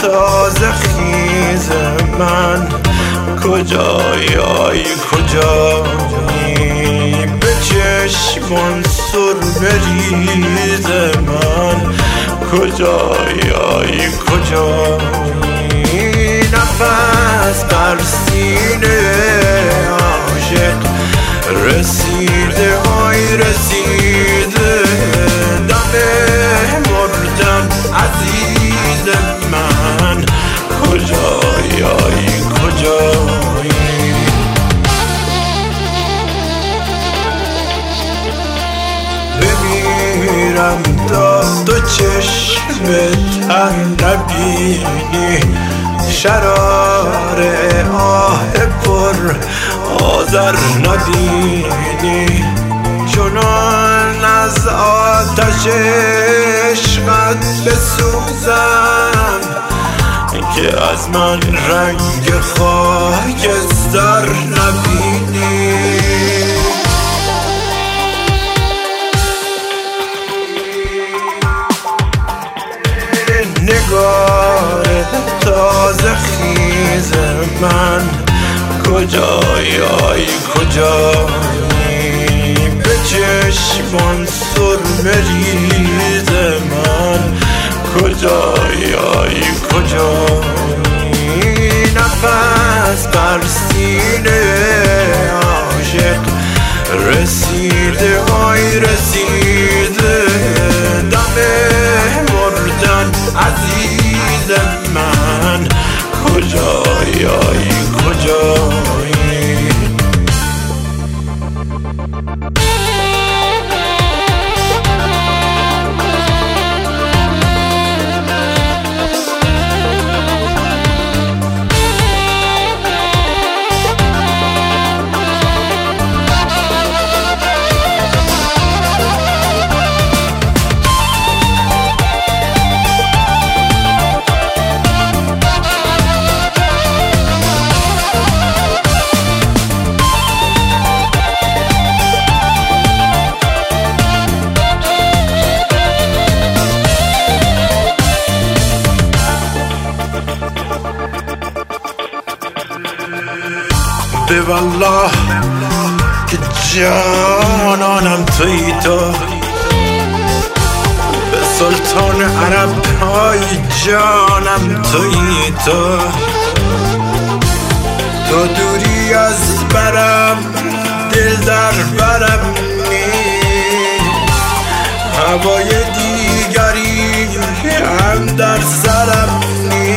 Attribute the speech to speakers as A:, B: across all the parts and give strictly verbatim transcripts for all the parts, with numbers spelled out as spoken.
A: تازه خیز من، کجایی آی کجایی؟ به چشمان سرمه ریز من، کجایی آی کجایی؟ نفس بر سینه عاشق رسیده آی رسیده، دم مردن عزیز من، کجایی آی کجایی؟ بمیرم تا دو چشم تر نبینی، شرار آه پر آذر نبینی، چنان از آتش عشقت بسوزم که از من رنگ خاکستر نبینی. نگار تازه خیز من، کجایی آی کجایی؟ به چشمان سرمه ریز من، کجایی آی کجایی؟ نفس بر سینه عاشق رسیده آی رسیده، دم مردن عزیز من، کجایی آی کجایی؟ به والله که جانانم توی تو، به سلطان عرب های جانم توی تو، تو دوری از برم دل در برم نی، هوای دیگری هم در سرم نی.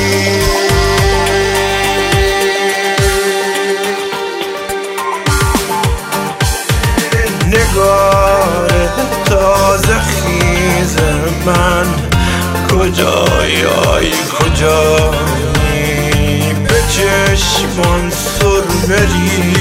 A: نگار تازه خیز من، کجایی آی کجایی؟ به چشمان سرمه ریز